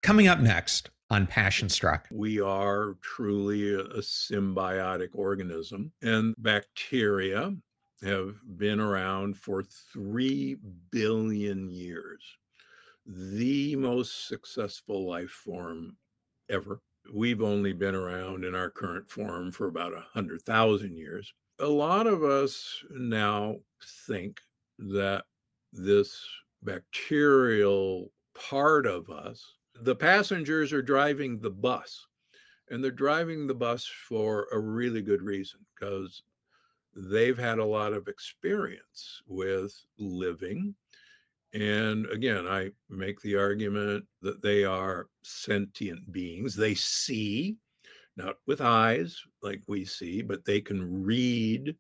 Coming up next on Passion Struck. We are truly a symbiotic organism, and bacteria have been around for 3 billion years. The most successful life form ever. We've only been around in our current form for about 100,000 years. A lot of us now think that this bacterial part of us, the passengers are driving the bus, and they're driving the bus for a really good reason because they've had a lot of experience with living. And again, I make the argument that they are sentient beings. They see, not with eyes like we see, but they can read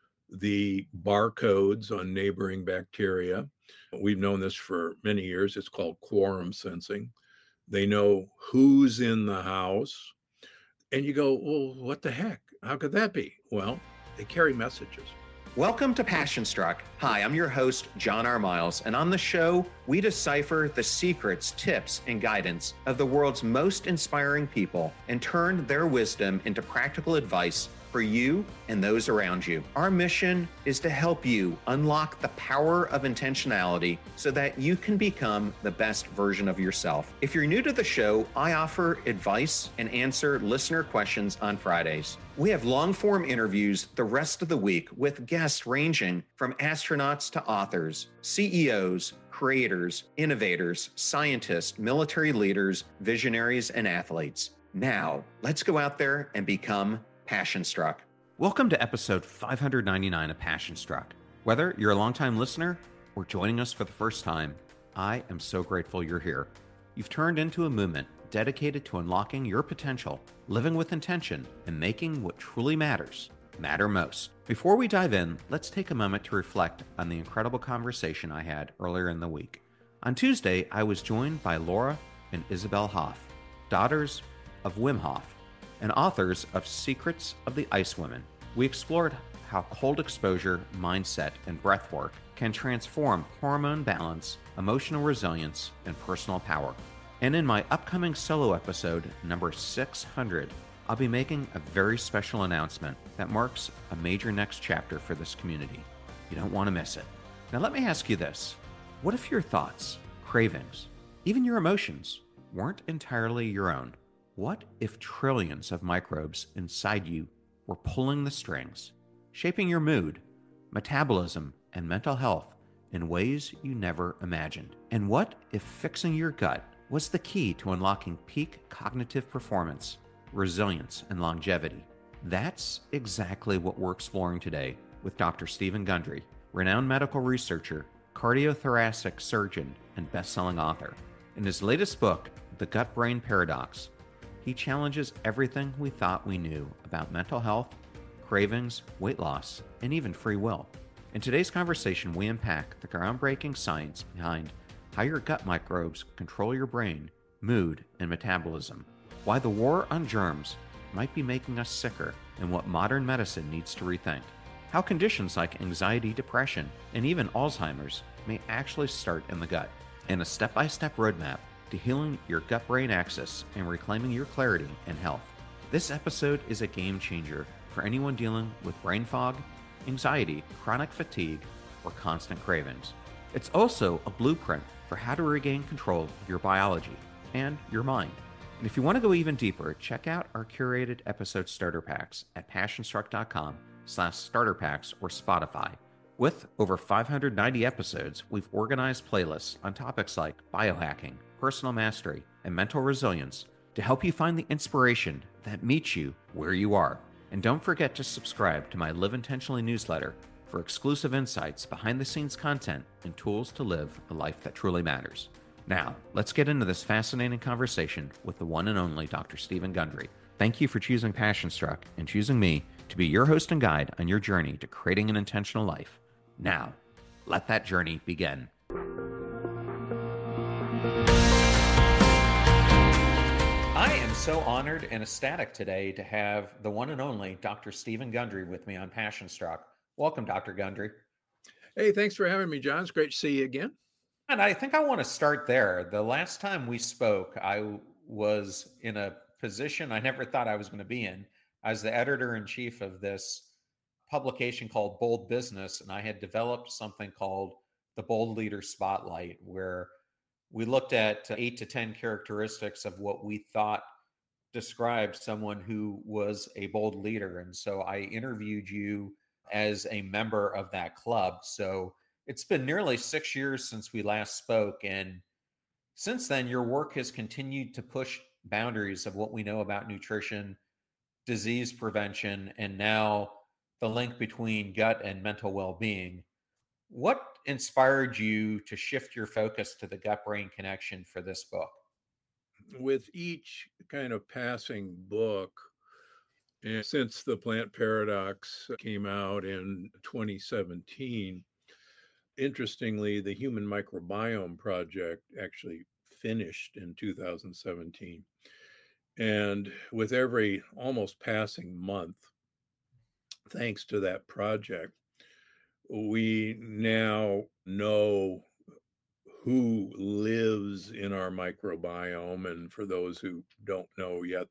the barcodes on neighboring bacteria. We've known this for many years. It's called quorum sensing. They know who's in the house. And you go, well, what the heck? How could that be? Well, they carry messages. Welcome to Passion Struck. Hi, I'm your host, John R. Miles, and on the show, we decipher the secrets, tips, and guidance of the world's most inspiring people and turn their wisdom into practical advice for you and those around you. Our mission is to help you unlock the power of intentionality so that you can become the best version of yourself. If you're new to the show, I offer advice and answer listener questions on Fridays. We have long-form interviews the rest of the week with guests ranging from astronauts to authors, CEOs, creators, innovators, scientists, military leaders, visionaries, and athletes. Now, let's go out there and become Passion Struck. Welcome to episode 599 of Passion Struck. Whether you're a longtime listener or joining us for the first time, I am so grateful you're here. You've turned into a movement dedicated to unlocking your potential, living with intention, and making what truly matters matter most. Before we dive in, let's take a moment to reflect on the incredible conversation I had earlier in the week. On Tuesday, I was joined by Laura and Isabel Hoff, daughters of Wim Hof and authors of Secrets of the Ice Women. We explored how cold exposure, mindset, and breath work can transform hormone balance, emotional resilience, and personal power. And in my upcoming solo episode, number 600, I'll be making a very special announcement that marks a major next chapter for this community. You don't want to miss it. Now let me ask you this. What if your thoughts, cravings, even your emotions weren't entirely your own? What if trillions of microbes inside you were pulling the strings, shaping your mood, metabolism, and mental health in ways you never imagined? And what if fixing your gut was the key to unlocking peak cognitive performance, resilience, and longevity? That's exactly what we're exploring today with Dr. Stephen Gundry, renowned medical researcher, cardiothoracic surgeon, and best-selling author. In his latest book, The Gut-Brain Paradox, he challenges everything we thought we knew about mental health, cravings, weight loss, and even free will. In today's conversation, we unpack the groundbreaking science behind how your gut microbes control your brain, mood, and metabolism, why the war on germs might be making us sicker, and what modern medicine needs to rethink, how conditions like anxiety, depression, and even Alzheimer's may actually start in the gut, and a step-by-step roadmap to healing your gut-brain axis and reclaiming your clarity and health. This episode is a game changer for anyone dealing with brain fog, anxiety, chronic fatigue, or constant cravings. It's also a blueprint for how to regain control of your biology and your mind. And if you want to go even deeper, check out our curated episode starter packs at passionstruck.com/starter packs or Spotify. With over 590 episodes, we've organized playlists on topics like biohacking, personal mastery, and mental resilience to help you find the inspiration that meets you where you are. And don't forget to subscribe to my Live Intentionally newsletter for exclusive insights, behind-the-scenes content, and tools to live a life that truly matters. Now, let's get into this fascinating conversation with the one and only Dr. Stephen Gundry. Thank you for choosing Passion Struck and choosing me to be your host and guide on your journey to creating an intentional life. Now, let that journey begin. I am so honored and ecstatic today to have the one and only Dr. Stephen Gundry with me on Passion Struck. Welcome, Dr. Gundry. Hey, thanks for having me, John. It's great to see you again. And I think I want to start there. The last time we spoke, was in a position I never thought I was going to be in. I was the editor in chief of this publication called Bold Business, and I had developed something called the Bold Leader Spotlight, where we looked at 8 to 10 characteristics of what we thought described someone who was a bold leader. And so I interviewed you as a member of that club. So it's been nearly 6 years since we last spoke. And since then, your work has continued to push boundaries of what we know about nutrition, disease prevention, and now the link between gut and mental well being. What inspired you to shift your focus to the gut brain connection for this book? With each kind of passing book, and since the Plant Paradox came out in 2017, interestingly, the Human Microbiome Project actually finished in 2017. And with every almost passing month, thanks to that project, we now know who lives in our microbiome. And for those who don't know yet,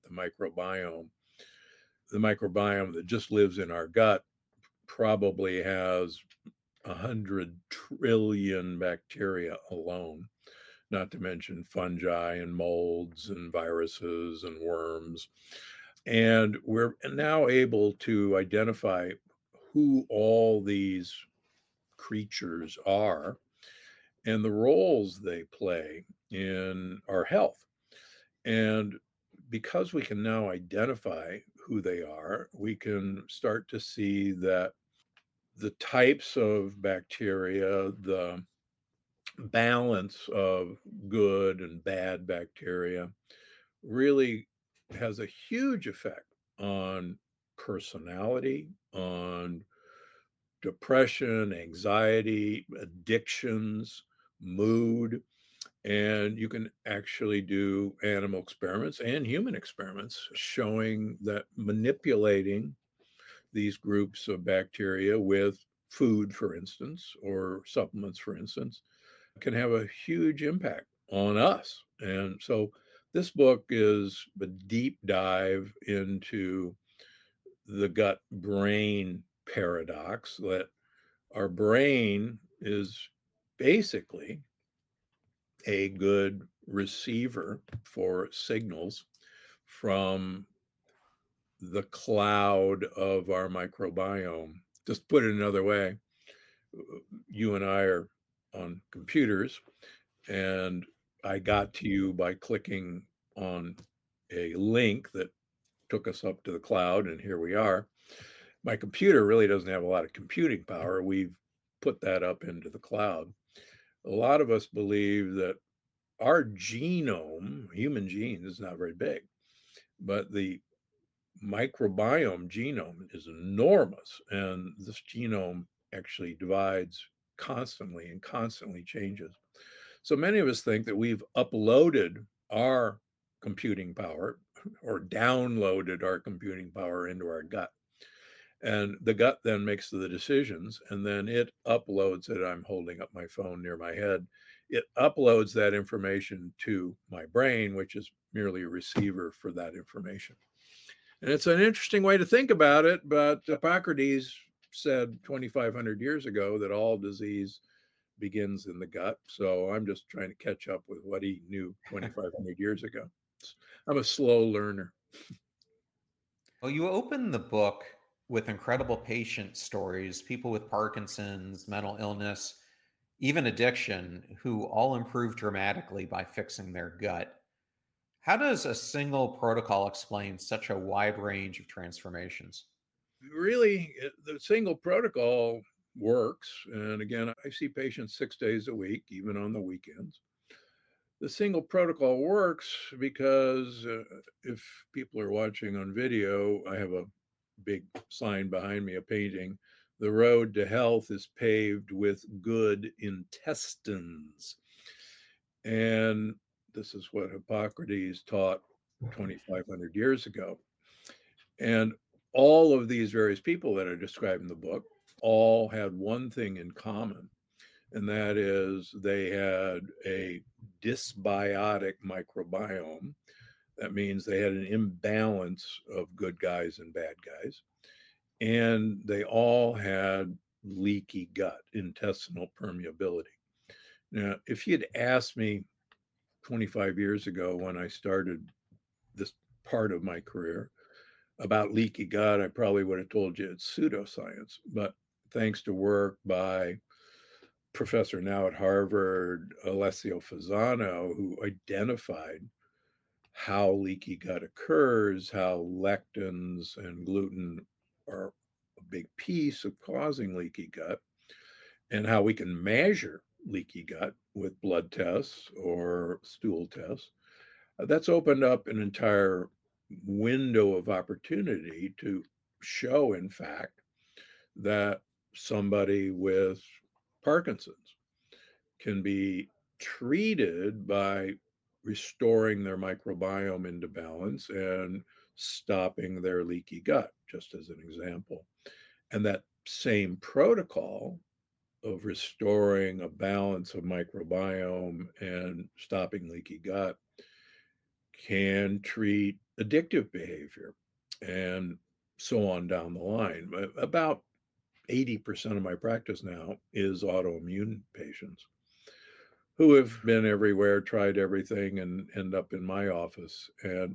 the microbiome that just lives in our gut probably has 100 trillion bacteria alone, not to mention fungi and molds and viruses and worms. And we're now able to identify who all these creatures are and the roles they play in our health. And because we can now identify who they are, we can start to see that the types of bacteria, the balance of good and bad bacteria really has a huge effect on personality, on depression, anxiety, addictions, mood. And you can actually do animal experiments and human experiments showing that manipulating these groups of bacteria with food, for instance, or supplements, for instance, can have a huge impact on us. And so this book is a deep dive into the gut brain paradox, that our brain is basically a good receiver for signals from the cloud of our microbiome. Just put it another way, you and I are on computers, and I got to you by clicking on a link that took us up to the cloud, and here we are. My computer really doesn't have a lot of computing power. We've put that up into the cloud. A lot of us believe that our genome, human gene, is not very big, but the microbiome genome is enormous. And this genome actually divides constantly and constantly changes. So many of us think that we've uploaded our computing power or downloaded our computing power into our gut. And the gut then makes the decisions, and then it uploads it. I'm holding up my phone near my head. It uploads that information to my brain, which is merely a receiver for that information. And it's an interesting way to think about it, but Hippocrates said 2,500 years ago that all disease begins in the gut. So I'm just trying to catch up with what he knew 2,500 years ago. I'm a slow learner. Well, you open the book with incredible patient stories, people with Parkinson's, mental illness, even addiction, who all improve dramatically by fixing their gut. How does a single protocol explain such a wide range of transformations? Really, the single protocol works. And again, I see patients 6 days a week, even on the weekends. The single protocol works because if people are watching on video, I have a big sign behind me, a painting. The road to health is paved with good intestines. And this is what Hippocrates taught 2,500 years ago. And all of these various people that are described in the book all had one thing in common. and that is they had a dysbiotic microbiome. That means they had an imbalance of good guys and bad guys. And they all had leaky gut, intestinal permeability. Now, if you'd asked me 25 years ago when I started this part of my career about leaky gut, I probably would have told you it's pseudoscience. But thanks to work by professor now at Harvard, Alessio Fasano, who identified how leaky gut occurs, how lectins and gluten are a big piece of causing leaky gut, and how we can measure leaky gut with blood tests or stool tests. That's opened up an entire window of opportunity to show, in fact, that somebody with Parkinson's can be treated by restoring their microbiome into balance and stopping their leaky gut, just as an example. And that same protocol of restoring a balance of microbiome and stopping leaky gut can treat addictive behavior and so on down the line. About 80% of my practice now is autoimmune patients who have been everywhere, tried everything, and end up in my office. And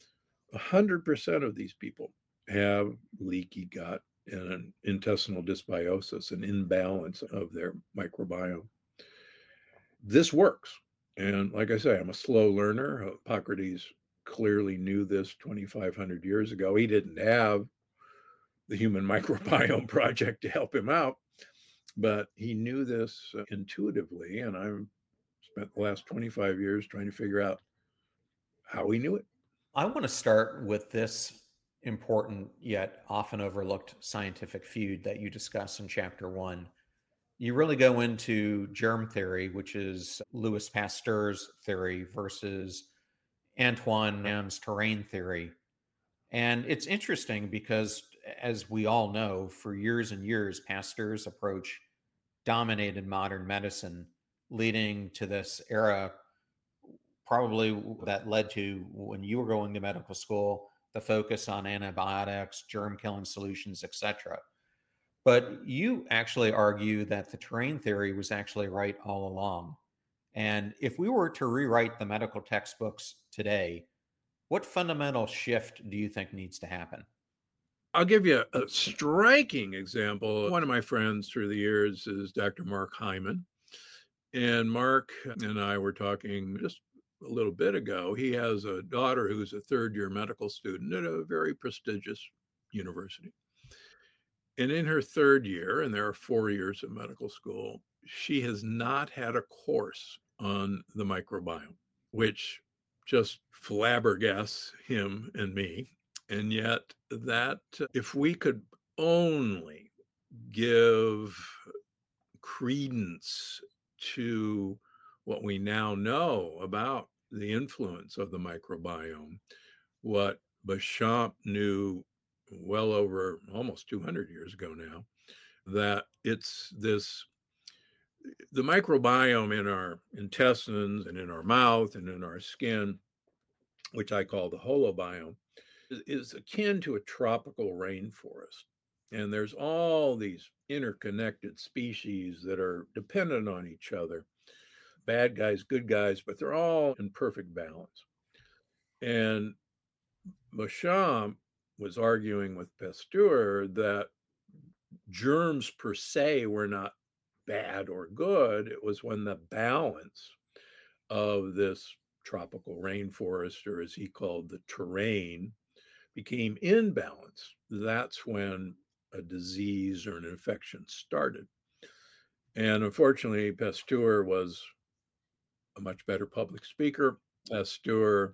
100% of these people have leaky gut and an intestinal dysbiosis, an imbalance of their microbiome. This works. And like I say, I'm a slow learner. Hippocrates clearly knew this 2,500 years ago. He didn't have the Human Microbiome Project to help him out, but he knew this intuitively. And I've spent the last 25 years trying to figure out how he knew it. I want to start with this important yet often overlooked scientific feud that you discuss in chapter 1. You really go into germ theory, which is Louis Pasteur's theory, versus Antoine Lam's terrain theory. And it's interesting because, as we all know, for years and years, Pasteur's approach dominated modern medicine, leading to this era probably that led to, when you were going to medical school, the focus on antibiotics, germ killing solutions, etc. But you actually argue that the terrain theory was actually right all along. And if we were to rewrite the medical textbooks today, what fundamental shift do you think needs to happen? I'll give you a striking example. One of my friends through the years is Dr. Mark Hyman. And Mark and I were talking just a little bit ago. He has a daughter who's a third-year medical student at a very prestigious university. And in her third year, and there are 4 years of medical school, she has not had a course on the microbiome, which just flabbergasts him and me. And yet, that if we could only give credence to what we now know about the influence of the microbiome, what Béchamp knew well over almost 200 years ago now, that it's this, the microbiome in our intestines and in our mouth and in our skin, which I call the holobiome, is akin to a tropical rainforest. And there's all these interconnected species that are dependent on each other, bad guys, good guys, but they're all in perfect balance. And Béchamp was arguing with Pasteur that germs per se were not bad or good. It was when the balance of this tropical rainforest, or as he called the terrain, became imbalanced. That's when a disease or an infection started. And unfortunately, Pasteur was a much better public speaker. Pasteur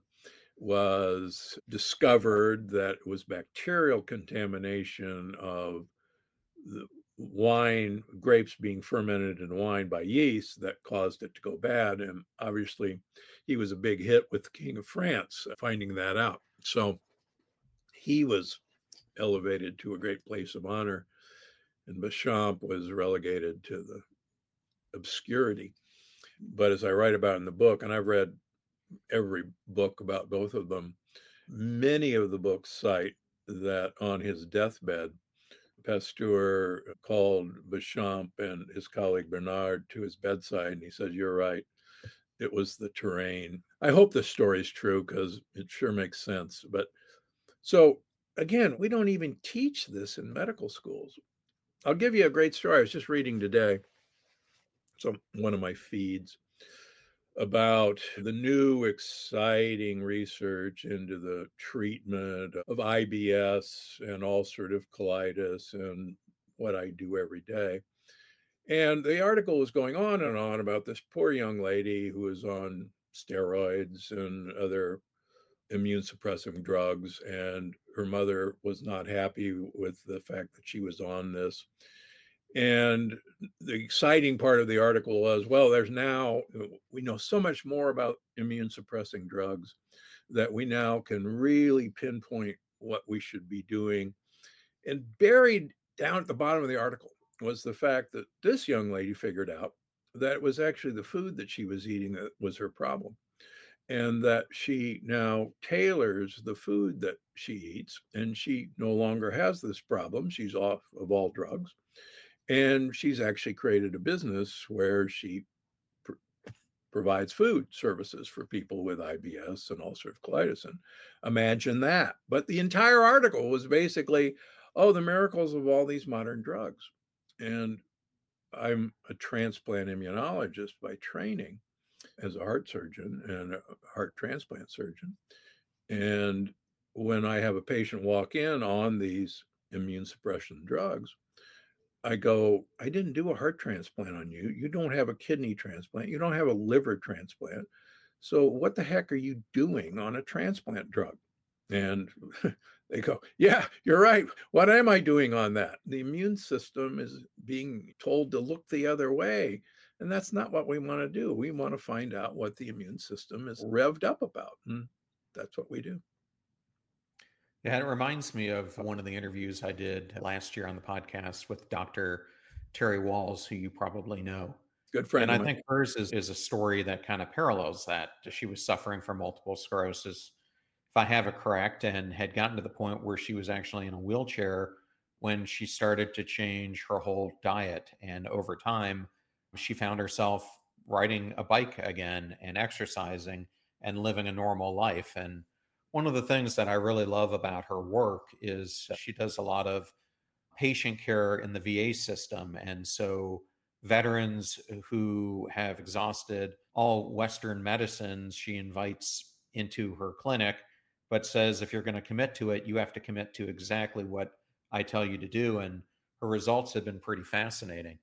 was discovered that it was bacterial contamination of the wine, grapes being fermented in wine by yeast, that caused it to go bad. And obviously, he was a big hit with the King of France finding that out. So he was elevated to a great place of honor, and Béchamp was relegated to the obscurity. But as I write about in the book, and I've read every book about both of them, many of the books cite that on his deathbed, Pasteur called Béchamp and his colleague Bernard to his bedside, and he said, "You're right. It was the terrain." I hope this story is true because it sure makes sense. But so again, we don't even teach this in medical schools. I'll give you a great story. I was just reading today, one of my feeds, about the new exciting research into the treatment of IBS and ulcerative colitis and what I do every day. And the article was going on and on about this poor young lady who was on steroids and other immune suppressing drugs, and her mother was not happy with the fact that she was on this. And the exciting part of the article was, well, we know so much more about immune suppressing drugs that we now can really pinpoint what we should be doing. And buried down at the bottom of the article was the fact that this young lady figured out that it was actually the food that she was eating that was her problem, and that she now tailors the food that she eats, and she no longer has this problem. She's off of all drugs. And she's actually created a business where she provides food services for people with IBS and ulcerative colitis. And imagine that. But the entire article was basically, oh, the miracles of all these modern drugs. And I'm a transplant immunologist by training as a heart surgeon and a heart transplant surgeon. And when I have a patient walk in on these immune suppression drugs, I go, I didn't do a heart transplant on you. You don't have a kidney transplant. You don't have a liver transplant. So what the heck are you doing on a transplant drug? And they go, yeah, you're right. What am I doing on that? The immune system is being told to look the other way. And that's not what we want to do. We want to find out what the immune system is revved up about. And that's what we do. Yeah, it reminds me of one of the interviews I did last year on the podcast with Dr. Terry Walls, who you probably know. Good friend. And I think hers is a story that kind of parallels that. She was suffering from multiple sclerosis, if I have it correct, and had gotten to the point where she was actually in a wheelchair when she started to change her whole diet. And over time, she found herself riding a bike again and exercising and living a normal life. And one of the things that I really love about her work is she does a lot of patient care in the VA system. And so veterans who have exhausted all Western medicines, she invites into her clinic, but says, if you're going to commit to it, you have to commit to exactly what I tell you to do. And her results have been pretty fascinating.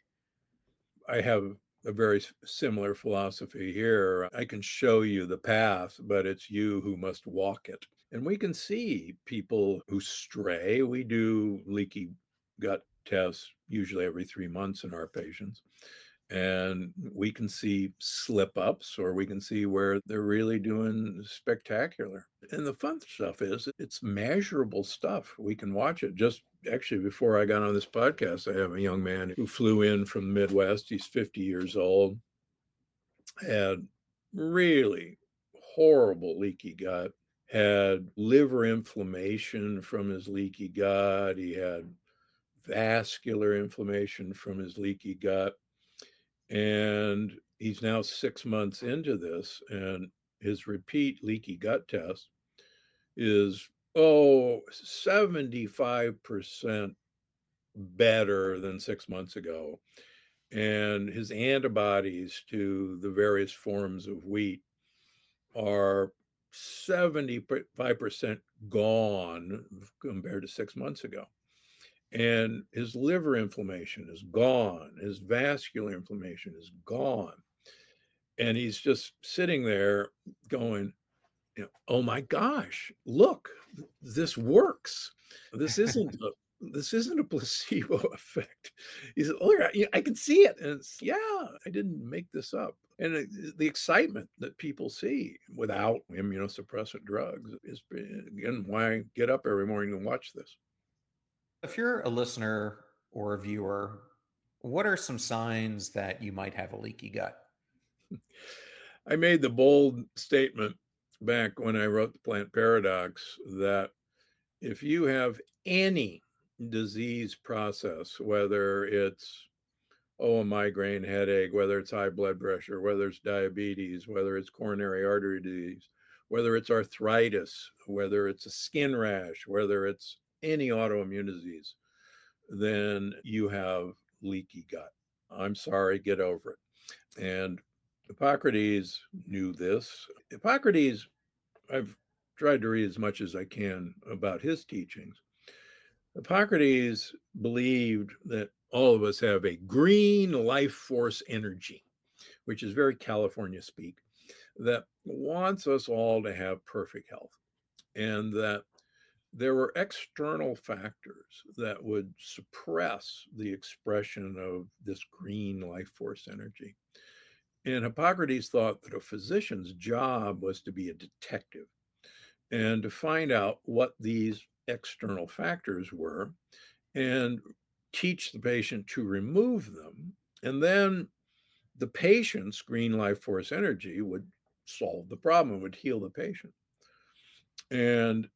I have a very similar philosophy here. I can show you the path, but it's you who must walk it. And we can see people who stray. We do leaky gut tests usually every 3 months in our patients. And we can see slip ups, or we can see where they're really doing spectacular. And the fun stuff is it's measurable stuff. We can watch it. Just actually, before I got on this podcast, I have a young man who flew in from the Midwest. He's 50 years old, had really horrible leaky gut, had liver inflammation from his leaky gut. He had vascular inflammation from his leaky gut. And he's now 6 months into this, and his repeat leaky gut test is 75% better than 6 months ago. And his antibodies to the various forms of wheat are 75% gone compared to 6 months ago. And his liver inflammation is gone. His vascular inflammation is gone. And he's just sitting there going, oh my gosh, look, this works. This isn't a placebo effect. He said, oh yeah, I can see it. And it's, yeah, I didn't make this up. And the excitement that people see without immunosuppressant drugs is, again, why I get up every morning and watch this. If you're a listener or a viewer What are some signs that you might have a leaky gut? I made the bold statement back when I wrote The Plant Paradox that if you have any disease process, whether it's a migraine headache, whether it's high blood pressure, whether it's diabetes, whether it's coronary artery disease, whether it's arthritis, whether it's a skin rash, whether it's any autoimmune disease, then you have leaky gut. I'm sorry, get over it. And Hippocrates knew this. Hippocrates, I've tried to read as much as I can about his teachings. Hippocrates believed that all of us have a green life force energy, which is very California speak, that wants us all to have perfect health, and that there were external factors that would suppress the expression of this green life force energy. And Hippocrates thought that a physician's job was to be a detective and to find out what these external factors were and teach the patient to remove them. And then the patient's green life force energy would solve the problem, would heal the patient. And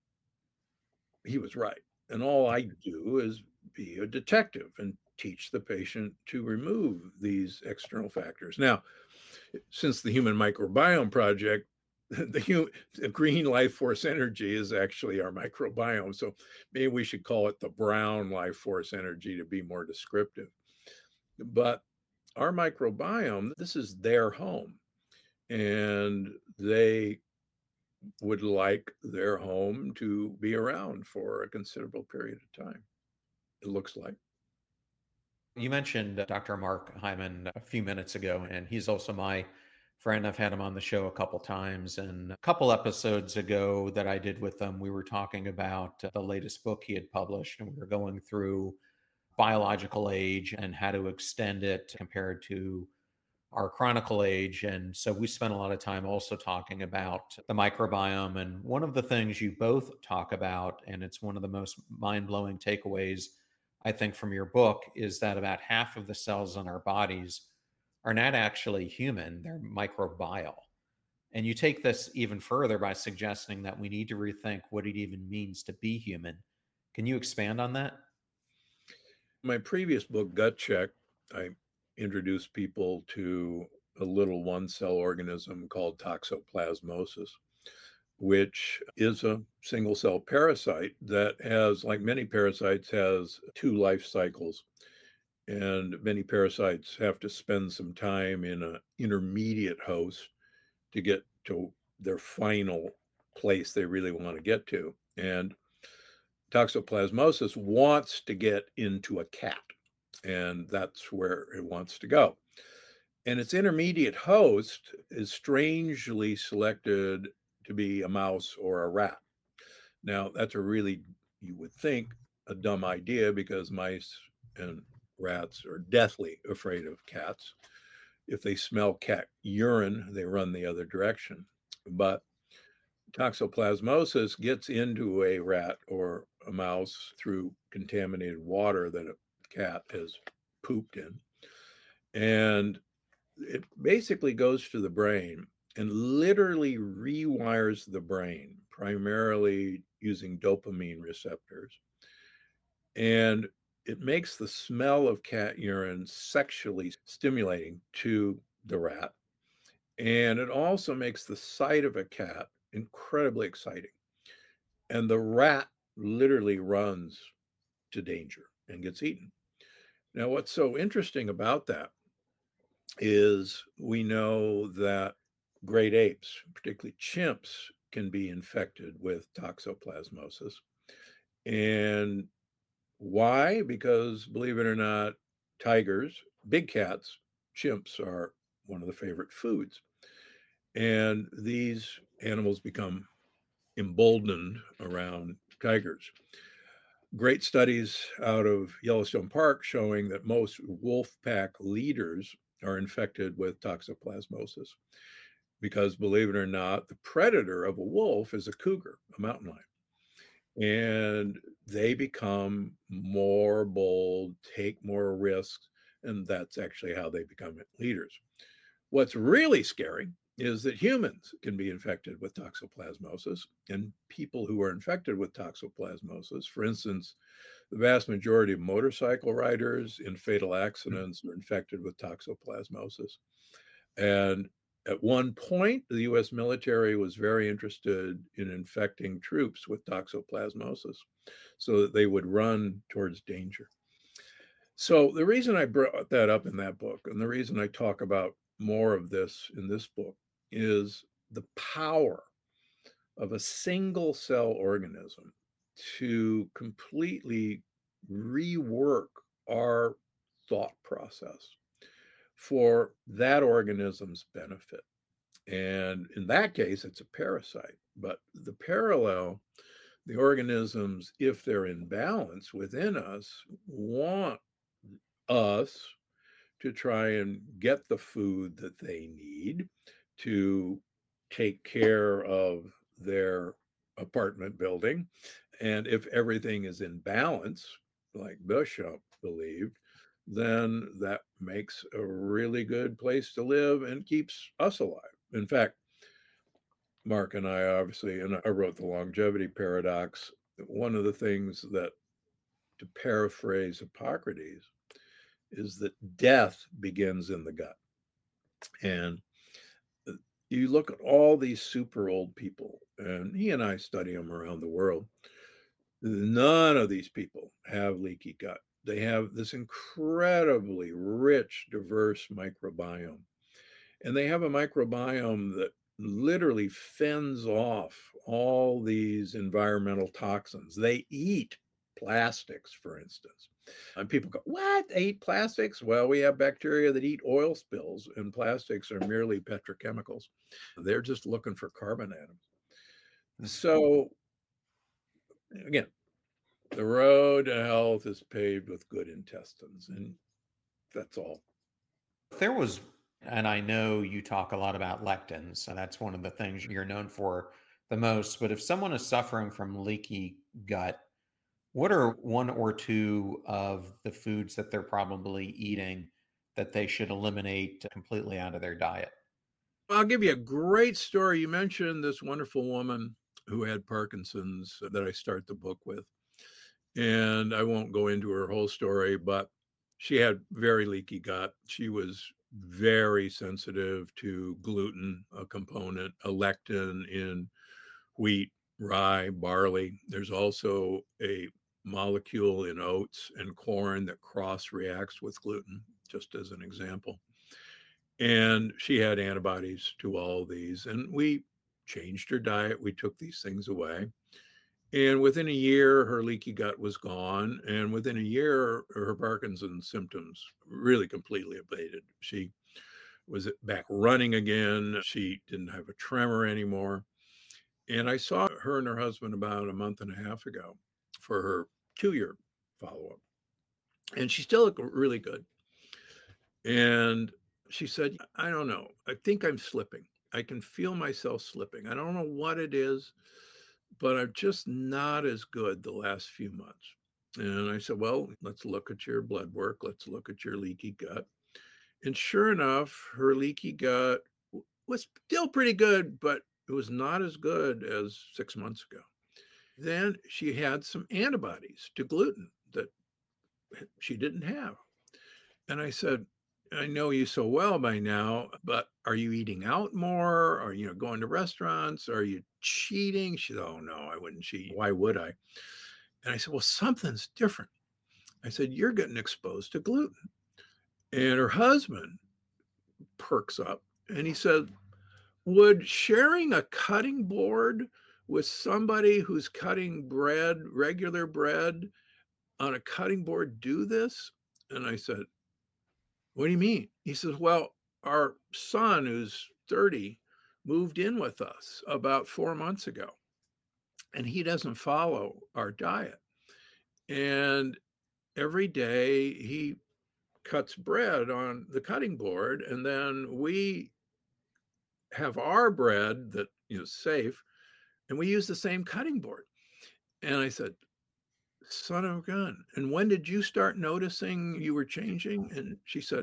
he was right. And all I do is be a detective and teach the patient to remove these external factors. Now, since the Human Microbiome Project, the green life force energy is actually our microbiome. So maybe we should call it the brown life force energy to be more descriptive. But our microbiome, this is their home. And they would like their home to be around for a considerable period of time, it looks like. You mentioned Dr. Mark Hyman a few minutes ago, and he's also my friend. I've had him on the show a couple times. And a couple episodes ago that I did with him, we were talking about the latest book he had published, and we were going through biological age and how to extend it compared to our chronicle age. And so we spent a lot of time also talking about the microbiome. And one of the things you both talk about, and it's one of the most mind blowing takeaways, I think, from your book, is that about half of the cells in our bodies are not actually human, they're microbial. And you take this even further by suggesting that we need to rethink what it even means to be human. Can you expand on that? My previous book, Gut Check, I introduced people to a little one cell organism called toxoplasmosis, which is a single cell parasite that has, like many parasites, has two life cycles. And many parasites have to spend some time in an intermediate host to get to their final place they really want to get to. And toxoplasmosis wants to get into a cat, and that's where it wants to go. And its intermediate host is strangely selected to be a mouse or a rat. Now, that's a really, you would think, a dumb idea because mice and rats are deathly afraid of cats. If they smell cat urine, they run the other direction. But toxoplasmosis gets into a rat or a mouse through contaminated water that a cat has pooped in. And it basically goes to the brain and literally rewires the brain, primarily using dopamine receptors. And it makes the smell of cat urine sexually stimulating to the rat. And it also makes the sight of a cat incredibly exciting. And the rat literally runs to danger and gets eaten. Now, what's so interesting about that is we know that great apes, particularly chimps, can be infected with toxoplasmosis. And why? Because, believe it or not, tigers, big cats, chimps are one of the favorite foods. And these animals become emboldened around tigers. Great studies out of Yellowstone Park showing that most wolf pack leaders are infected with toxoplasmosis because, believe it or not, the predator of a wolf is a cougar, a mountain lion. And they become more bold, take more risks, And that's actually how they become leaders. What's really scary is that humans can be infected with toxoplasmosis, and people who are infected with toxoplasmosis, for instance, the vast majority of motorcycle riders in fatal accidents are infected with toxoplasmosis. And at one point, the US military was very interested in infecting troops with toxoplasmosis so that they would run towards danger. So the reason I brought that up in that book, and the reason I talk about more of this in this book, is the power of a single cell organism to completely rework our thought process for that organism's benefit. And in that case, it's a parasite. But the parallel, the organisms, if they're in balance within us, want us to try and get the food that they need to take care of their apartment building. And if everything is in balance, like Bishop believed, then that makes a really good place to live and keeps us alive. In fact, Mark and I obviously, and I wrote The Longevity Paradox. One of the things that, to paraphrase Hippocrates, is that death begins in the gut. And you look at all these super old people, and he and I study them around the world. None of these people have leaky gut. They have this incredibly rich, diverse microbiome. And they have a microbiome that literally fends off all these environmental toxins. They eat plastics, for instance. And people go, what? They eat plastics? Well, we have bacteria that eat oil spills, and plastics are merely petrochemicals. They're just looking for carbon atoms. So, again, the road to health is paved with good intestines, and that's all. There was, and I know you talk a lot about lectins, and that's one of the things you're known for the most. But if someone is suffering from leaky gut, what are one or two of the foods that they're probably eating that they should eliminate completely out of their diet? I'll give you a great story. You mentioned this wonderful woman who had Parkinson's that I start the book with. And I won't go into her whole story, but she had very leaky gut. She was very sensitive to gluten, a component, a lectin in wheat, rye, barley. There's also a molecule in oats and corn that cross reacts with gluten, just as an example. And she had antibodies to all these. And we changed her diet. We took these things away. And within a year, her leaky gut was gone. And within a year, her Parkinson's symptoms really completely abated. She was back running again. She didn't have a tremor anymore. And I saw her and her husband about a month and a half ago for her 2-year follow-up. And she still looked really good. And she said, I don't know. I think I'm slipping. I can feel myself slipping. I don't know what it is, but I'm just not as good the last few months. And I said, well, let's look at your blood work. Let's look at your leaky gut. And sure enough, her leaky gut was still pretty good, but it was not as good as 6 months ago. Then she had some antibodies to gluten that she didn't have. And I said, I know you so well by now, but are you eating out more? Are you going to restaurants? Are you cheating? She said, oh, no, I wouldn't cheat. Why would I? And I said, well, something's different. I said, you're getting exposed to gluten. And her husband perks up and he said, would sharing a cutting board with somebody who's cutting bread, regular bread, on a cutting board do this? And I said, what do you mean? He says, well, our son, who's 30, moved in with us about 4 months ago, and he doesn't follow our diet. And every day he cuts bread on the cutting board, and then we have our bread that is safe, and we use the same cutting board. And I said, son of a gun. And when did you start noticing you were changing? And she said,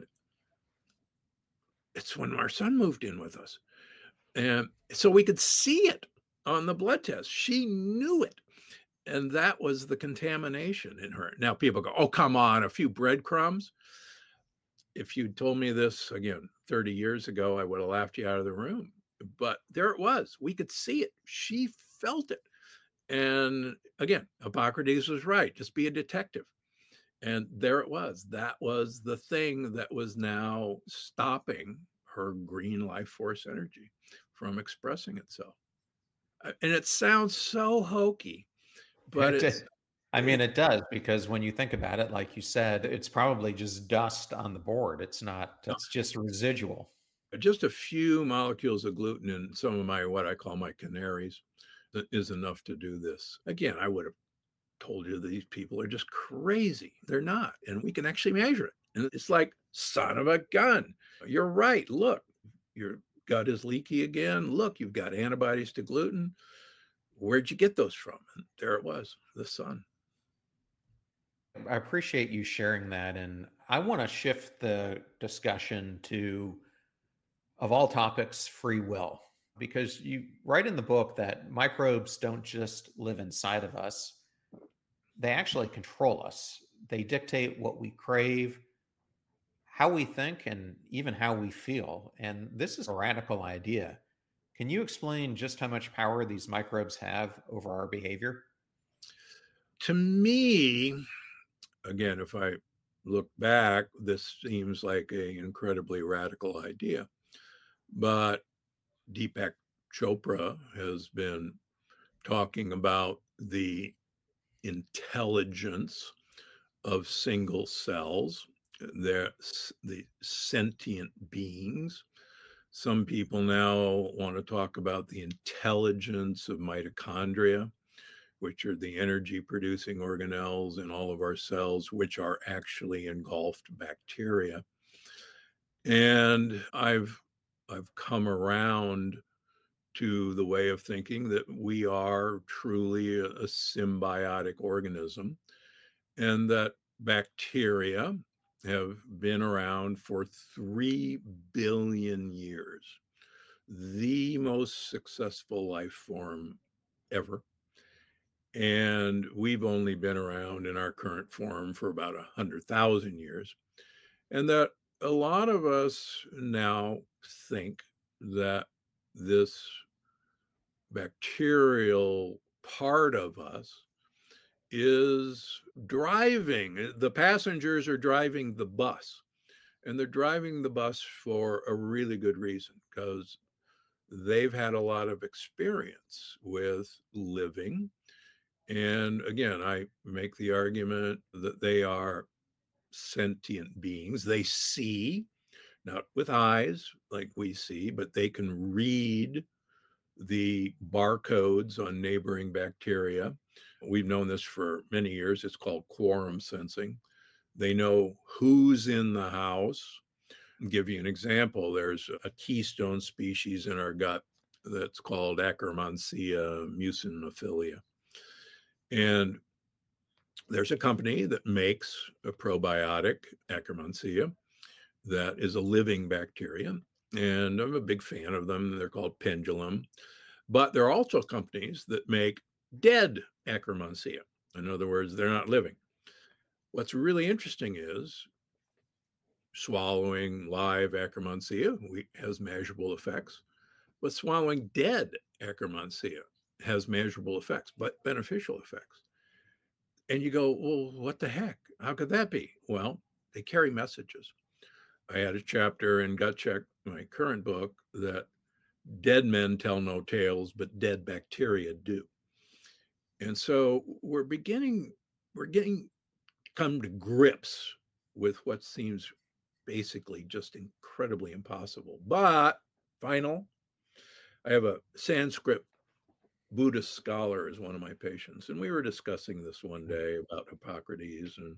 it's when our son moved in with us. And so we could see it on the blood test. She knew it. And that was the contamination in her. Now people go, oh, come on, a few breadcrumbs. If you'd told me this again 30 years ago, I would have laughed you out of the room. But there it was. We could see it. She felt it. And again, Hippocrates was right. Just be a detective. And there it was. That was the thing that was now stopping her green life force energy from expressing itself. And it sounds so hokey, but it does, because when you think about it, like you said, it's probably just dust on the board. It's not, it's just residual. Just a few molecules of gluten in some of my, what I call my canaries, that is enough to do this. Again, I would have told you these people are just crazy. They're not. And we can actually measure it. And it's like, son of a gun. You're right. Look, your gut is leaky again. Look, you've got antibodies to gluten. Where'd you get those from? And there it was, the sun. I appreciate you sharing that. And I want to shift the discussion to, of all topics, free will, because you write in the book that microbes don't just live inside of us, they actually control us. They dictate what we crave, how we think, and even how we feel. And this is a radical idea. Can you explain just how much power these microbes have over our behavior? To me, again, if I look back, this seems like an incredibly radical idea. But Deepak Chopra has been talking about the intelligence of single cells. They're the sentient beings. Some people now want to talk about the intelligence of mitochondria, which are the energy producing organelles in all of our cells, which are actually engulfed bacteria. And I've come around to the way of thinking that we are truly a symbiotic organism, and that bacteria have been around for 3 billion years, the most successful life form ever. And we've only been around in our current form for about 100,000 years. And that a lot of us now think that this bacterial part of us is driving. The passengers are driving the bus, and they're driving the bus for a really good reason, because they've had a lot of experience with living. And again, I make the argument that they are sentient beings. They see, not with eyes like we see, but they can read the barcodes on neighboring bacteria. We've known this for many years. It's called quorum sensing. They know who's in the house. I'll give you an example. There's a keystone species in our gut that's called Akkermansia muciniphila. And there's a company that makes a probiotic, Akkermansia, that is a living bacteria. And I'm a big fan of them. They're called Pendulum. But there are also companies that make dead Akkermansia. In other words, they're not living. What's really interesting is swallowing live Akkermansia has measurable effects, but swallowing dead Akkermansia has measurable effects, but beneficial effects. And you go, well, what the heck? How could that be? Well, they carry messages. I had a chapter in Gut Check, my current book, that dead men tell no tales, but dead bacteria do. And so we're getting come to grips with what seems basically just incredibly impossible. But I have a Sanskrit Buddhist scholar as one of my patients, and we were discussing this one day about Hippocrates and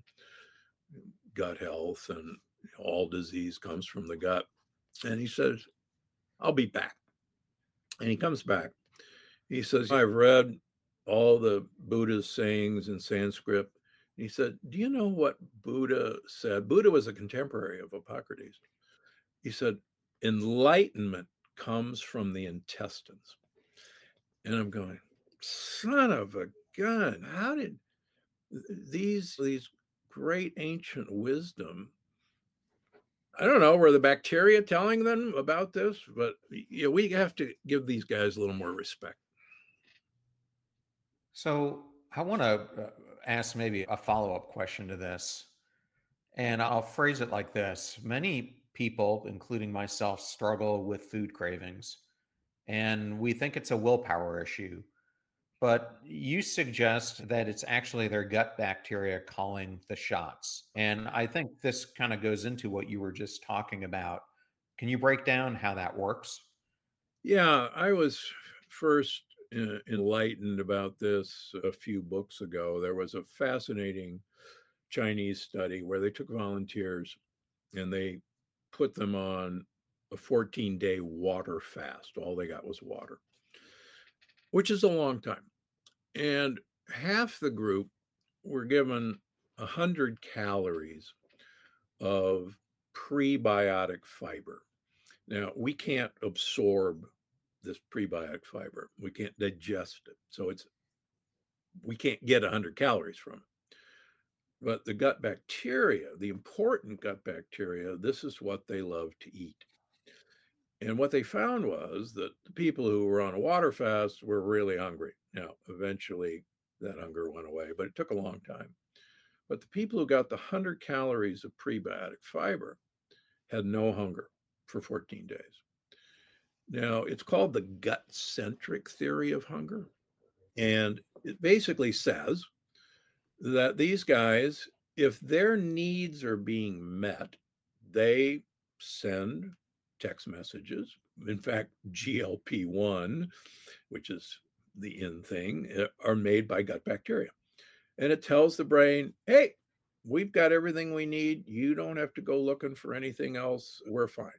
gut health, and all disease comes from the gut. And he says, I'll be back. And he comes back. He says, I've read all the Buddha's sayings in Sanskrit, He said, "Do you know what Buddha said?" Buddha was a contemporary of Hippocrates. He said, "Enlightenment comes from the intestines." And I'm going, son of a gun, how did these great ancient wisdom, I don't know, were the bacteria telling them about this? But we have to give these guys a little more respect. So I want to ask maybe a follow-up question to this. And I'll phrase it like this. Many people, including myself, struggle with food cravings, and we think it's a willpower issue. But you suggest that it's actually their gut bacteria calling the shots. And I think this kind of goes into what you were just talking about. Can you break down how that works? Yeah, I was first enlightened about this a few books ago. There was a fascinating Chinese study where they took volunteers and they put them on a 14-day water fast. All they got was water, which is a long time. And half the group were given 100 calories of prebiotic fiber. Now, we can't absorb this prebiotic fiber. We can't digest it. So we can't get 100 calories from it. But the gut bacteria, the important gut bacteria, this is what they love to eat. And what they found was that the people who were on a water fast were really hungry. Now, eventually that hunger went away, but it took a long time. But the people who got the 100 calories of prebiotic fiber had no hunger for 14 days. Now, it's called the gut-centric theory of hunger. And it basically says that these guys, if their needs are being met, they send text messages. In fact, GLP-1, which is the in thing, are made by gut bacteria. And it tells the brain, hey, we've got everything we need. You don't have to go looking for anything else. We're fine.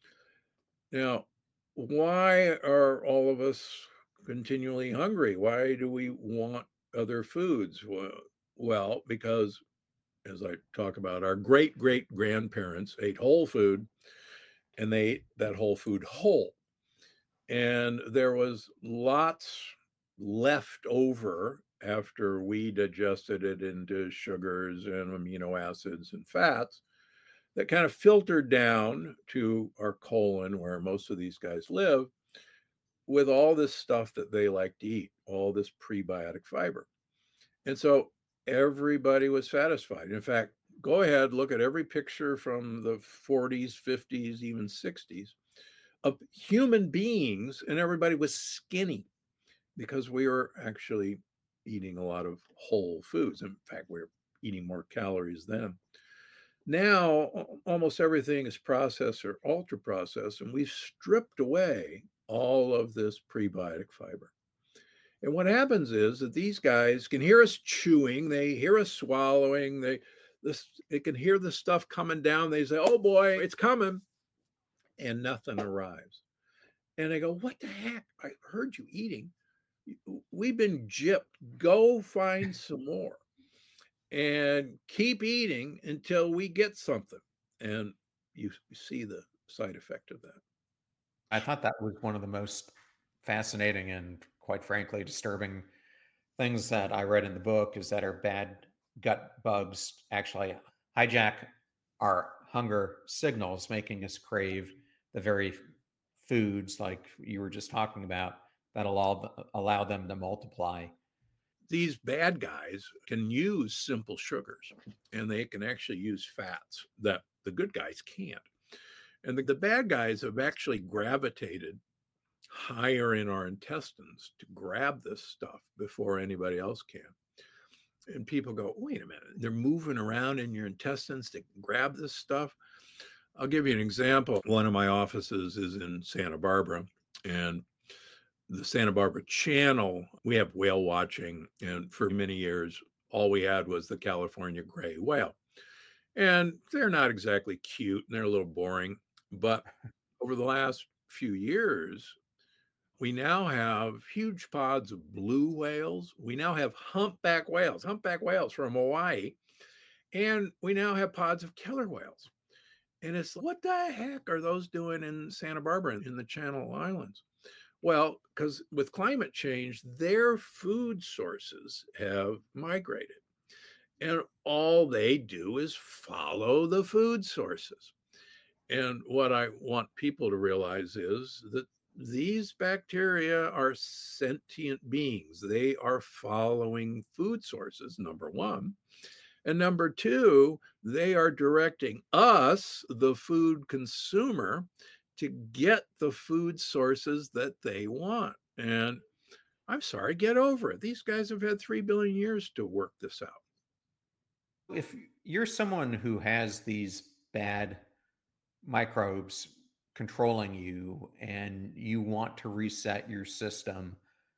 Now, why are all of us continually hungry? Why do we want other foods? Well, because as I talk about, our great great grandparents ate whole food and they ate that whole food whole. And there was lots left over after we digested it into sugars and amino acids and fats that kind of filtered down to our colon, where most of these guys live, with all this stuff that they like to eat, all this prebiotic fiber. And so everybody was satisfied. In fact, go ahead, look at every picture from the 40s, 50s, even 60s of human beings, and everybody was skinny because we were actually eating a lot of whole foods. In fact, we were eating more calories then. Now, almost everything is processed or ultra processed, and we've stripped away all of this prebiotic fiber. And what happens is that these guys can hear us chewing, they hear us swallowing, they can hear the stuff coming down. They say, "Oh boy, it's coming," and nothing arrives. And I go, "What the heck? I heard you eating. We've been gypped. Go find some more and keep eating until we get something." And you see the side effect of that. I thought that was one of the most fascinating and, quite frankly, disturbing things that I read in the book is that our bad gut bugs actually hijack our hunger signals, making us crave the very foods like you were just talking about that allow them to multiply. These bad guys can use simple sugars and they can actually use fats that the good guys can't. And the bad guys have actually gravitated higher in our intestines to grab this stuff before anybody else can. And people go, wait a minute, they're moving around in your intestines to grab this stuff. I'll give you an example. One of my offices is in Santa Barbara, and the Santa Barbara Channel, we have whale watching. And for many years, all we had was the California gray whale. And they're not exactly cute and they're a little boring. But over the last few years, we now have huge pods of blue whales. We now have humpback whales from Hawaii. And we now have pods of killer whales. And it's what the heck are those doing in Santa Barbara in the Channel Islands? Well, because with climate change, their food sources have migrated. And all they do is follow the food sources. And what I want people to realize is that these bacteria are sentient beings. They are following food sources, number one. And number two, they are directing us, the food consumer, to get the food sources that they want. And I'm sorry, get over it. These guys have had 3 billion years to work this out. If you're someone who has these bad microbes controlling you and you want to reset your system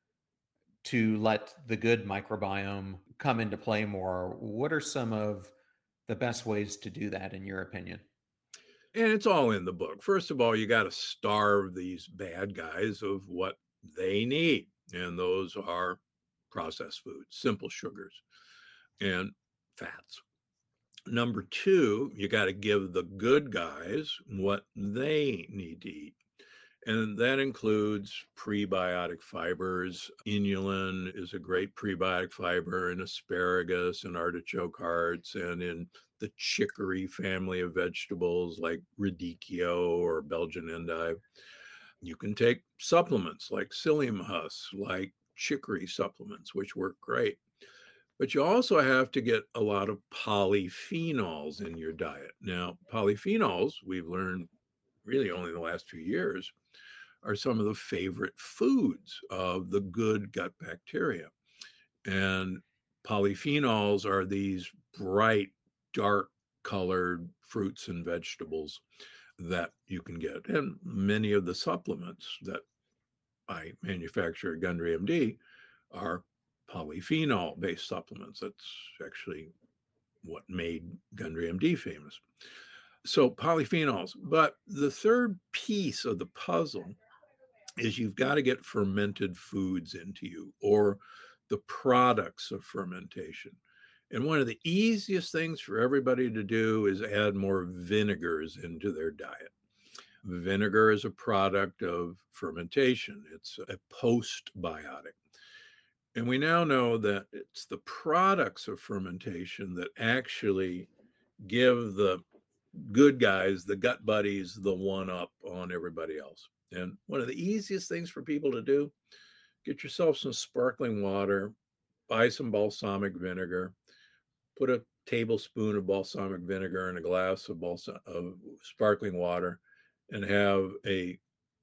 to let the good microbiome come into play more, what are some of the best ways to do that, in your opinion? And it's all in the book. First of all, you got to starve these bad guys of what they need. And those are processed foods, simple sugars, and fats. Number two, you got to give the good guys what they need to eat. And that includes prebiotic fibers. Inulin is a great prebiotic fiber in asparagus and artichoke hearts and in the chicory family of vegetables like radicchio or Belgian endive. You can take supplements like psyllium husk, like chicory supplements, which work great. But you also have to get a lot of polyphenols in your diet. Now, polyphenols, we've learned really only in the last few years, are some of the favorite foods of the good gut bacteria. And polyphenols are these bright, dark colored fruits and vegetables that you can get. And many of the supplements that I manufacture at Gundry MD are polyphenol based supplements. That's actually what made Gundry MD famous. So polyphenols. But the third piece of the puzzle is you've got to get fermented foods into you, or the products of fermentation. And one of the easiest things for everybody to do is add more vinegars into their diet. Vinegar is a product of fermentation. It's a postbiotic. And we now know that it's the products of fermentation that actually give the good guys, the gut buddies, the one up on everybody else. And one of the easiest things for people to do, get yourself some sparkling water, buy some balsamic vinegar, put a tablespoon of balsamic vinegar in a glass of sparkling water, and have a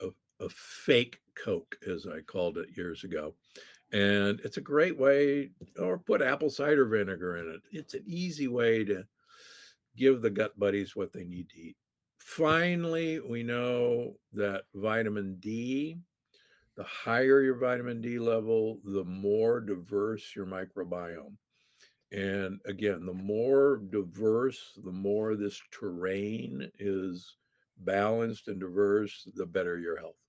fake Coke, as I called it years ago. And it's a great way, or put apple cider vinegar in it. It's an easy way to give the gut buddies what they need to eat. Finally, we know that vitamin D, the higher your vitamin D level, the more diverse your microbiome. And again, the more diverse, the more this terrain is balanced and diverse, the better your health.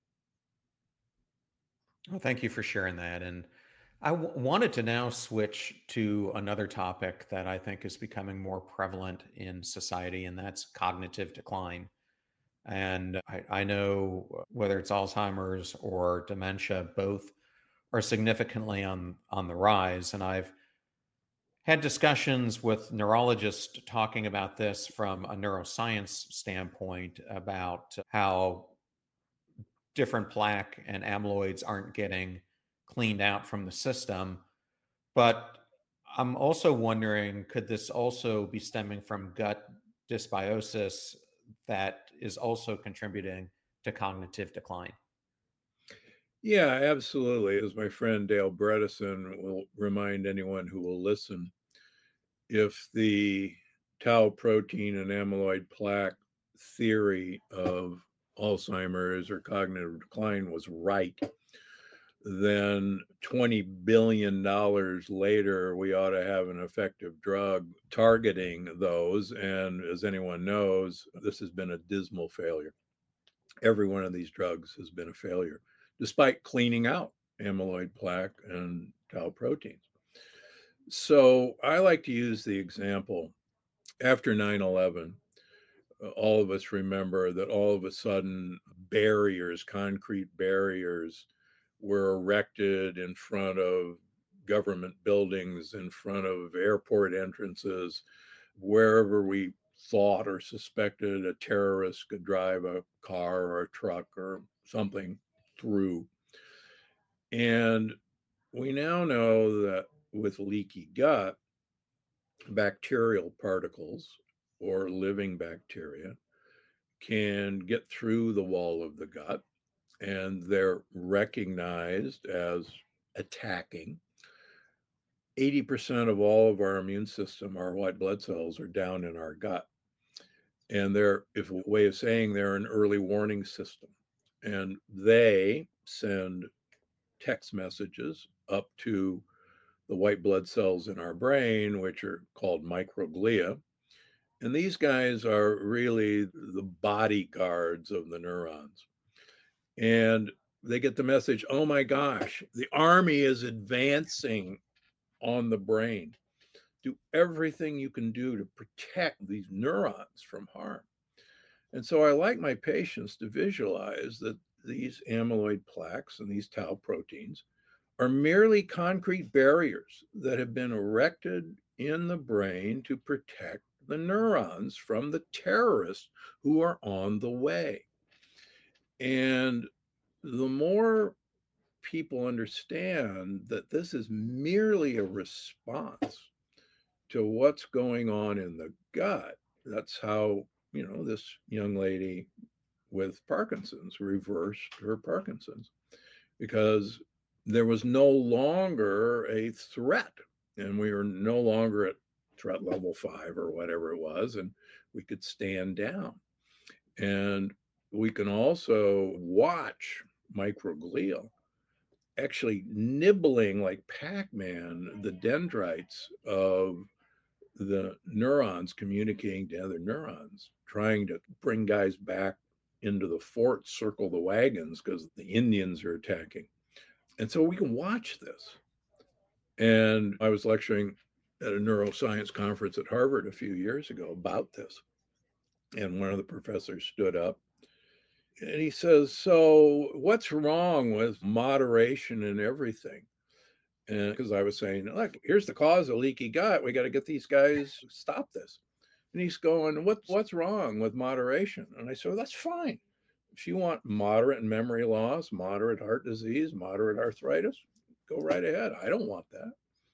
Well, thank you for sharing that. And I wanted to now switch to another topic that I think is becoming more prevalent in society, and that's cognitive decline. And I know whether it's Alzheimer's or dementia, both are significantly on the rise. And I've had discussions with neurologists talking about this from a neuroscience standpoint about how different plaque and amyloids aren't getting cleaned out from the system. But I'm also wondering, could this also be stemming from gut dysbiosis that is also contributing to cognitive decline? Yeah, absolutely. As my friend Dale Bredesen will remind anyone who will listen, if the tau protein and amyloid plaque theory of Alzheimer's or cognitive decline was right, then $20 billion later, we ought to have an effective drug targeting those. And as anyone knows, this has been a dismal failure. Every one of these drugs has been a failure despite cleaning out amyloid plaque and tau proteins. So I like to use the example after 9/11. All of us remember that all of a sudden barriers, concrete barriers, were erected in front of government buildings, in front of airport entrances, wherever we thought or suspected a terrorist could drive a car or a truck or something through. And we now know that with leaky gut, bacterial particles or living bacteria can get through the wall of the gut, and they're recognized as attacking. 80% of all of our immune system, our white blood cells, are down in our gut. And they're, if a way of saying, they're an early warning system. And they send text messages up to the white blood cells in our brain, which are called microglia. And these guys are really the bodyguards of the neurons. And they get the message, oh my gosh, the army is advancing on the brain. Do everything you can do to protect these neurons from harm. And so I like my patients to visualize that these amyloid plaques and these tau proteins are merely concrete barriers that have been erected in the brain to protect the neurons from the terrorists who are on the way. And the more people understand that this is merely a response to what's going on in the gut, that's how, this young lady with Parkinson's reversed her Parkinson's, because there was no longer a threat, and we were no longer at threat level 5 or whatever it was, and we could stand down. And we can also watch microglia actually nibbling like Pac-Man the dendrites of the neurons, communicating to other neurons, trying to bring guys back into the fort, circle the wagons because the Indians are attacking. And so we can watch this. And I was lecturing at a neuroscience conference at Harvard a few years ago about this. And one of the professors stood up and he says, so what's wrong with moderation and everything? And because I was saying, look, here's the cause of leaky gut. We got to get these guys, stop this. And he's going, what's wrong with moderation? And I said, well, that's fine. If you want moderate memory loss, moderate heart disease, moderate arthritis, go right ahead. I don't want that.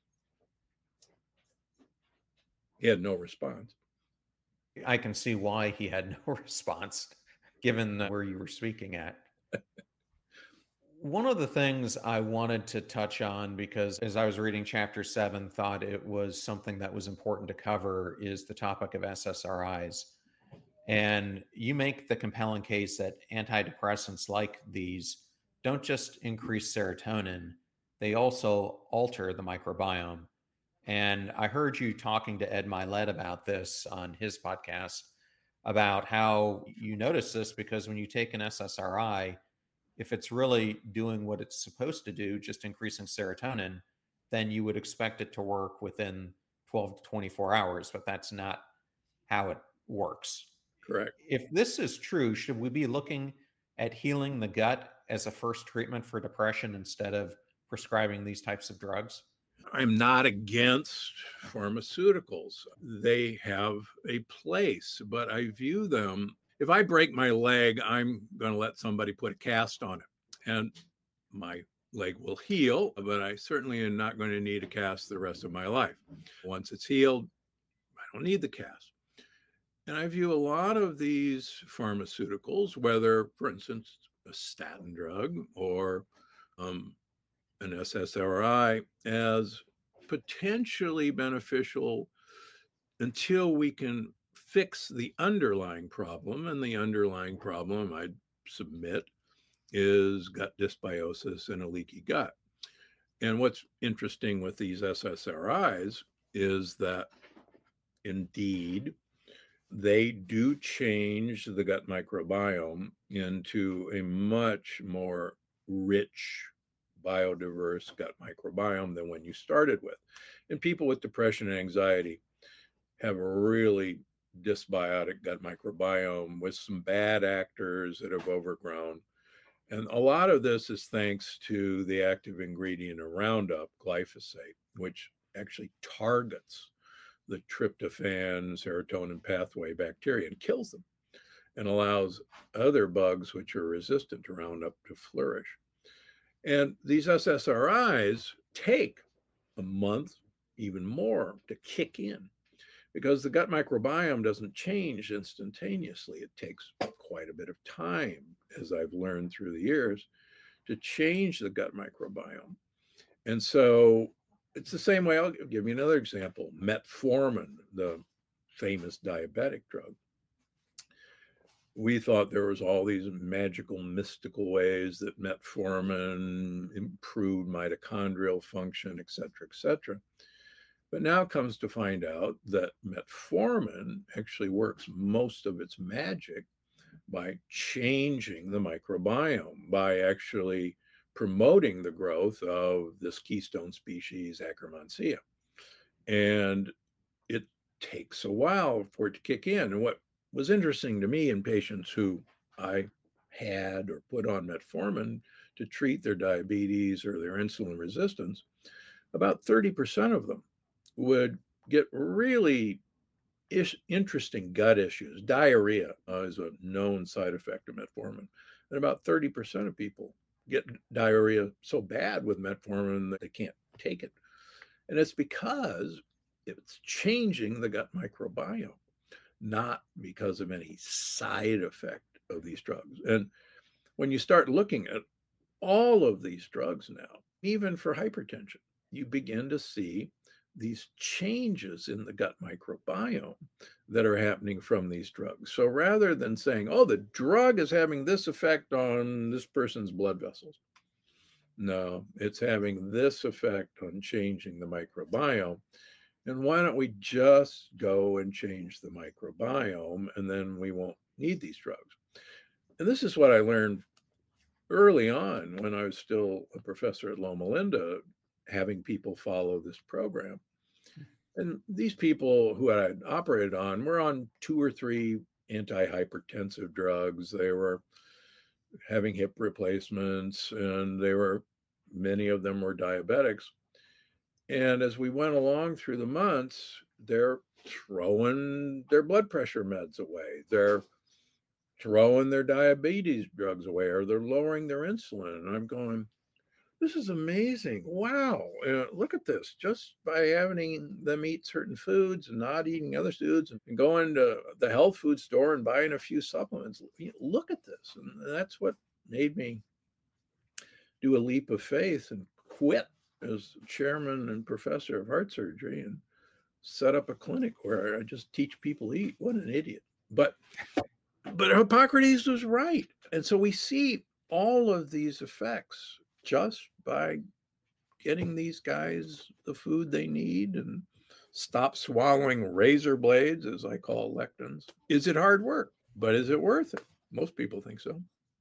He had no response. I can see why he had no response, given where you were speaking at. One of the things I wanted to touch on, because as I was reading chapter 7, thought it was something that was important to cover, is the topic of SSRIs. And you make the compelling case that antidepressants like these don't just increase serotonin, they also alter the microbiome. And I heard you talking to Ed Milet about this on his podcast, about how you notice this because when you take an SSRI, if it's really doing what it's supposed to do, just increasing serotonin, then you would expect it to work within 12 to 24 hours, but that's not how it works. Correct. If this is true, should we be looking at healing the gut as a first treatment for depression instead of prescribing these types of drugs? I'm not against pharmaceuticals. They have a place, but I view them, if I break my leg, I'm going to let somebody put a cast on it and my leg will heal, but I certainly am not going to need a cast the rest of my life. Once it's healed, I don't need the cast. And I view a lot of these pharmaceuticals, whether, for instance, a statin drug or an SSRI, as potentially beneficial until we can fix the underlying problem. And the underlying problem, I'd submit, is gut dysbiosis and a leaky gut. And what's interesting with these SSRIs is that indeed they do change the gut microbiome into a much more rich, biodiverse gut microbiome than when you started with. And people with depression and anxiety have a really dysbiotic gut microbiome with some bad actors that have overgrown. And a lot of this is thanks to the active ingredient of Roundup, glyphosate, which actually targets the tryptophan serotonin pathway bacteria and kills them and allows other bugs which are resistant to Roundup to flourish. And these SSRIs take a month, even more, to kick in because the gut microbiome doesn't change instantaneously. It takes quite a bit of time, as I've learned through the years, to change the gut microbiome. And so it's the same way. I'll give you another example. Metformin, the famous diabetic drug. We thought there was all these magical, mystical ways that metformin improved mitochondrial function, et cetera, But now comes to find out that metformin actually works most of its magic by changing the microbiome, by actually promoting the growth of this keystone species, Akkermansia. And it takes a while for it to kick in. And what was interesting to me in patients who I had or put on metformin to treat their diabetes or their insulin resistance, about 30% of them would get really interesting gut issues. Diarrhea is a known side effect of metformin. And about 30% of people get diarrhea so bad with metformin that they can't take it. And it's because it's changing the gut microbiome, not because of any side effect of these drugs. And when you start looking at all of these drugs now, even for hypertension, you begin to see these changes in the gut microbiome that are happening from these drugs. So rather than saying, oh, the drug is having this effect on this person's blood vessels, no, it's having this effect on changing the microbiome. And why don't we just go and change the microbiome, and then we won't need these drugs? And this is what I learned early on when I was still a professor at Loma Linda, having people follow this program. And these people who I had operated on were on 2 or 3 antihypertensive drugs. They were having hip replacements, and many of them were diabetics. And as we went along through the months, they're throwing their blood pressure meds away. They're throwing their diabetes drugs away, or they're lowering their insulin. And I'm going, this is amazing. Wow. Look at this. Just by having them eat certain foods and not eating other foods and going to the health food store and buying a few supplements. Look at this. And that's what made me do a leap of faith and quit as chairman and professor of heart surgery and set up a clinic where I just teach people to eat. What an idiot. But Hippocrates was right. And so we see all of these effects just by getting these guys the food they need and stop swallowing razor blades, as I call lectins. Is it hard work? But is it worth it? Most people think so.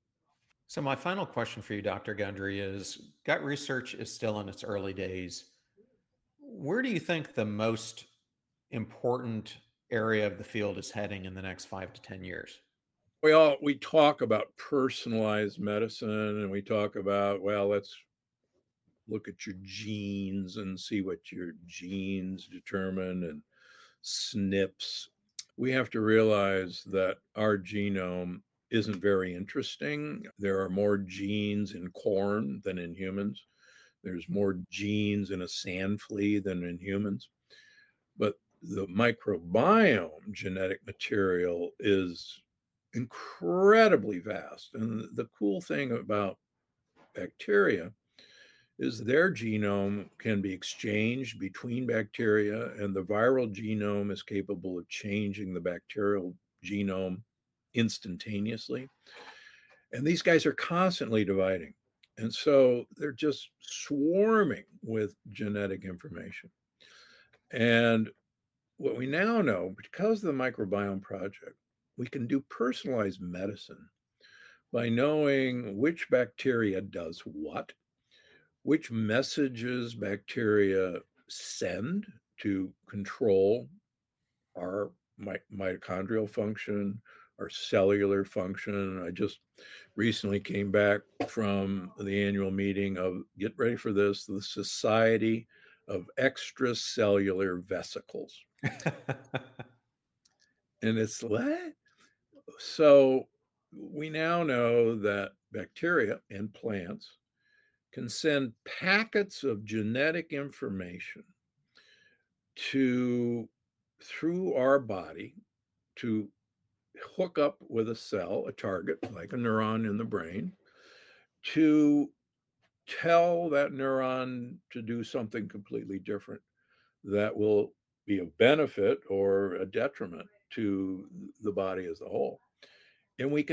So my final question for you, Dr. Gundry, is gut research is still in its early days. Where do you think the most important area of the field is heading in the next 5 to 10 years? We talk about personalized medicine, and we talk about, well, let's look at your genes and see what your genes determine and SNPs. We have to realize that our genome isn't very interesting. There are more genes in corn than in humans. There's more genes in a sand flea than in humans. But the microbiome genetic material is incredibly vast. And the cool thing about bacteria is their genome can be exchanged between bacteria, and the viral genome is capable of changing the bacterial genome instantaneously. And these guys are constantly dividing. And so they're just swarming with genetic information. And what we now know, because of the Microbiome Project, we can do personalized medicine. by knowing which bacteria does what, which messages bacteria send to control our mitochondrial function, our cellular function. I just recently came back from the annual meeting of, get ready for this, the Society of Extracellular Vesicles. And it's what? So we now know that bacteria and plants can send packets of genetic information through our body to hook up with a cell, a target, like a neuron in the brain, to tell that neuron to do something completely different that will be of benefit or a detriment to the body as a whole. And we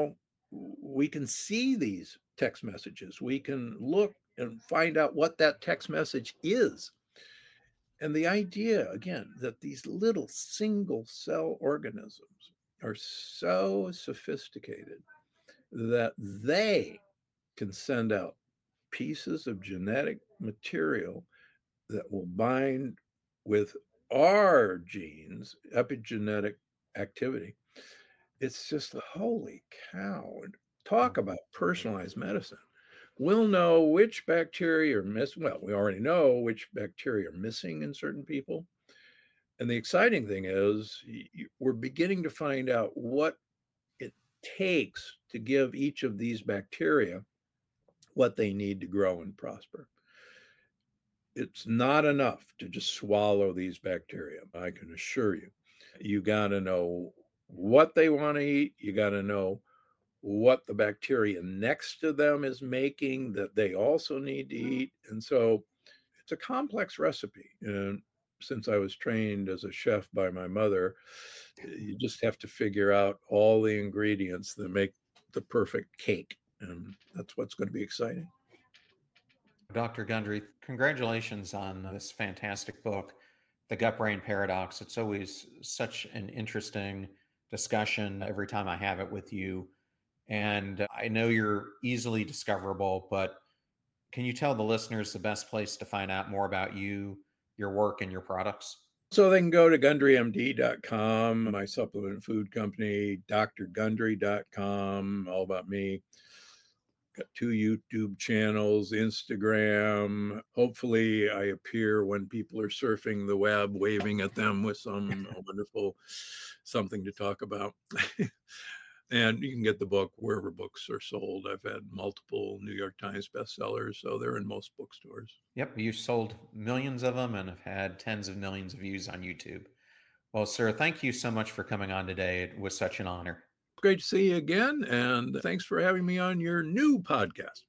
can see these text messages. We can look and find out what that text message is. And the idea, again, that these little single cell organisms are so sophisticated that they can send out pieces of genetic material that will bind with our genes, epigenetic activity. It's just holy cow. Talk about personalized medicine. We'll know which bacteria are missing. Well, we already know which bacteria are missing in certain people. And the exciting thing is we're beginning to find out what it takes to give each of these bacteria what they need to grow and prosper. It's not enough to just swallow these bacteria, I can assure you. You got to know what they want to eat. You got to know what the bacteria next to them is making that they also need to eat. And so it's a complex recipe. And since I was trained as a chef by my mother, you just have to figure out all the ingredients that make the perfect cake. And that's what's going to be exciting. Dr. Gundry, congratulations on this fantastic book, The Gut-Brain Paradox. It's always such an interesting discussion every time I have it with you. And I know you're easily discoverable, but can you tell the listeners the best place to find out more about you, your work, and your products? So they can go to GundryMD.com, my supplement food company, drgundry.com, all about me. Got 2 YouTube channels, Instagram. Hopefully I appear when people are surfing the web, waving at them with some wonderful something to talk about. And you can get the book wherever books are sold. I've had multiple New York Times bestsellers, so they're in most bookstores. Yep, you've sold millions of them and have had tens of millions of views on YouTube. Well, sir, thank you so much for coming on today. It was such an honor. Great to see you again, and thanks for having me on your new podcast.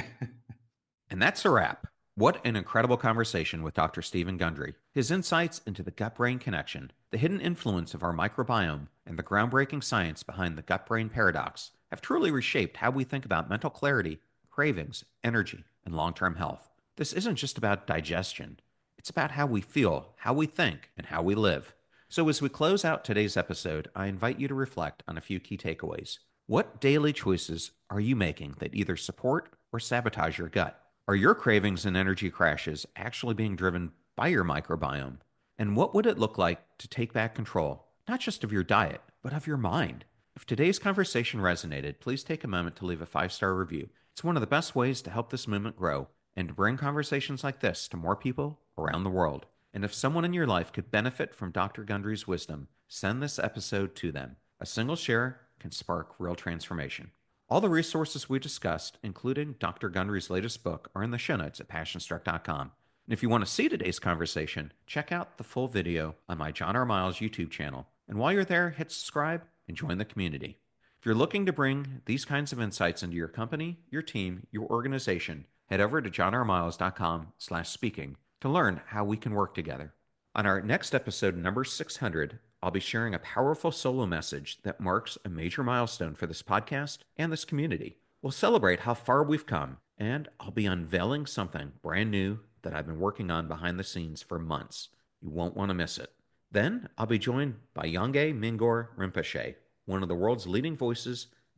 And that's a wrap. What an incredible conversation with Dr. Stephen Gundry. His insights into the gut-brain connection, the hidden influence of our microbiome, and the groundbreaking science behind the gut-brain paradox have truly reshaped how we think about mental clarity, cravings, energy, and long-term health. This isn't just about digestion. It's about how we feel, how we think, and how we live. So as we close out today's episode, I invite you to reflect on a few key takeaways. What daily choices are you making that either support or sabotage your gut? Are your cravings and energy crashes actually being driven by your microbiome? And what would it look like to take back control, not just of your diet, but of your mind? If today's conversation resonated, please take a moment to leave a 5-star review. It's one of the best ways to help this movement grow and to bring conversations like this to more people around the world. And if someone in your life could benefit from Dr. Gundry's wisdom, send this episode to them. A single share can spark real transformation. All the resources we discussed, including Dr. Gundry's latest book, are in the show notes at passionstruck.com. And if you want to see today's conversation, check out the full video on my John R. Miles YouTube channel. And while you're there, hit subscribe and join the community. If you're looking to bring these kinds of insights into your company, your team, your organization, head over to johnrmiles.com/speaking to learn how we can work together. On our next episode, number 600, I'll be sharing a powerful solo message that marks a major milestone for this podcast and this community. We'll celebrate how far we've come, and I'll be unveiling something brand new that I've been working on behind the scenes for months. You won't want to miss it. Then I'll be joined by Yongey Mingyur Rinpoche, one of the world's leading voices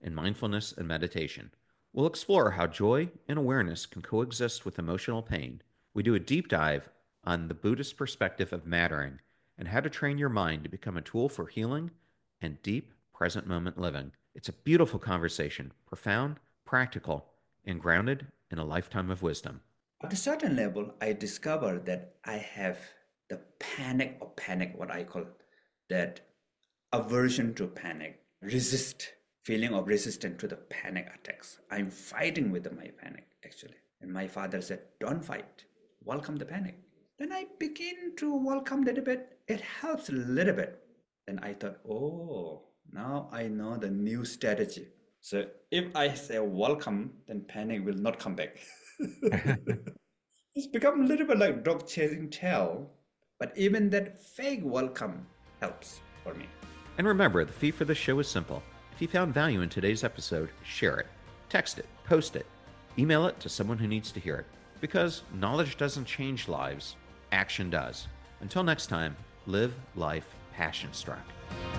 in mindfulness and meditation. We'll explore how joy and awareness can coexist with emotional pain. We do a deep dive on the Buddhist perspective of mattering and how to train your mind to become a tool for healing and deep present moment living. It's a beautiful conversation, profound, practical, and grounded in a lifetime of wisdom. At a certain level, I discovered that I have the panic, what I call that aversion to panic, feeling of resistance to the panic attacks. I'm fighting with my panic, actually. And my father said, don't fight, welcome the panic. Then I begin to welcome a little bit. It helps a little bit. Then I thought, oh, now I know the new strategy. So if I say welcome, then panic will not come back. It's become a little bit like dog chasing tail, but even that fake welcome helps for me. And remember, the fee for this show is simple. If you found value in today's episode, share it, text it, post it, email it to someone who needs to hear it. Because knowledge doesn't change lives, action does. Until next time, live life passion struck.